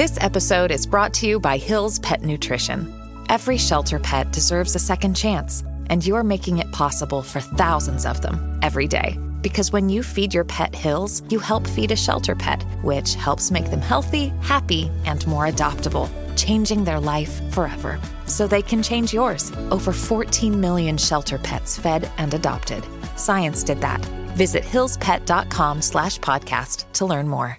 This episode is brought to you by Hill's Pet Nutrition. Every shelter pet deserves a second chance, and you're making it possible for thousands of them every day. Because when you feed your pet Hill's, you help feed a shelter pet, which helps make them healthy, happy, and more adoptable, changing their life forever. So they can change yours. Over 14 million shelter pets fed and adopted. Science did that. Visit hillspet.com/podcast to learn more.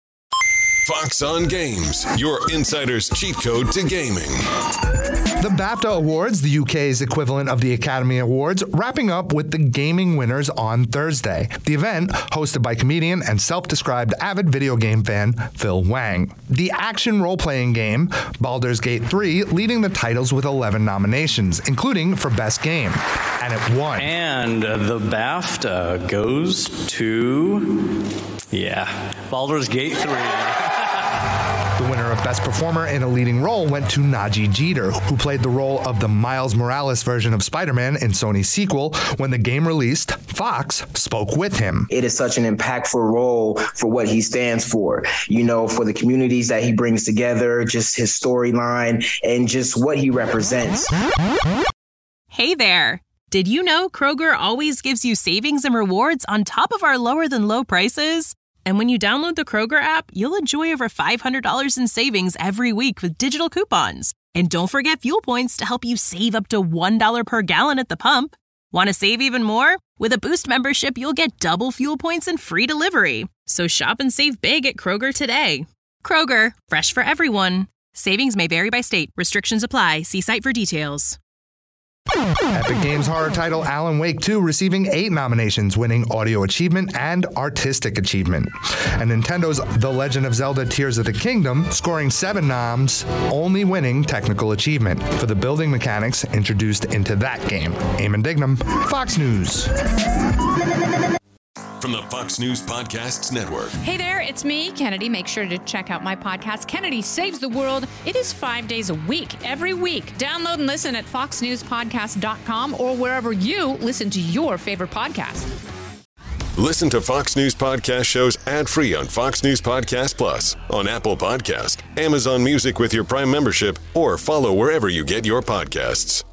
Fox on Games, your insider's cheat code to gaming. The BAFTA Awards, the UK's equivalent of the Academy Awards, wrapping up with the gaming winners on Thursday. The event, hosted by comedian and self-described avid video game fan Phil Wang. The action role-playing game, Baldur's Gate 3, leading the titles with 11 nominations, including for Best Game. And it won. And the BAFTA goes to, Baldur's Gate 3. The winner of Best Performer in a Leading Role went to Najee Jeter, who played the role of the Miles Morales version of Spider-Man in Sony's sequel. When the game released, Fox spoke with him. It is such an impactful role for what he stands for, for the communities that he brings together, just his storyline, and just what he represents. Hey there. Did you know Kroger always gives you savings and rewards on top of our lower than low prices? And when you download the Kroger app, you'll enjoy over $500 in savings every week with digital coupons. And don't forget fuel points to help you save up to $1 per gallon at the pump. Want to save even more? With a Boost membership, you'll get double fuel points and free delivery. So shop and save big at Kroger today. Kroger, fresh for everyone. Savings may vary by state. Restrictions apply. See site for details. Epic Games horror title Alan Wake 2 receiving 8 nominations, winning Audio Achievement and Artistic Achievement. And Nintendo's The Legend of Zelda Tears of the Kingdom scoring 7 noms, only winning Technical Achievement for the building mechanics introduced into that game. Eamon Dignam, Fox News. From the Fox News Podcasts Network. Hey there, it's me, Kennedy. Make sure to check out my podcast, Kennedy Saves the World. It is 5 days a week, every week. Download and listen at foxnewspodcast.com or wherever you listen to your favorite podcast. Listen to Fox News Podcast shows ad-free on Fox News Podcast Plus, on Apple Podcast, Amazon Music with your Prime membership, or follow wherever you get your podcasts.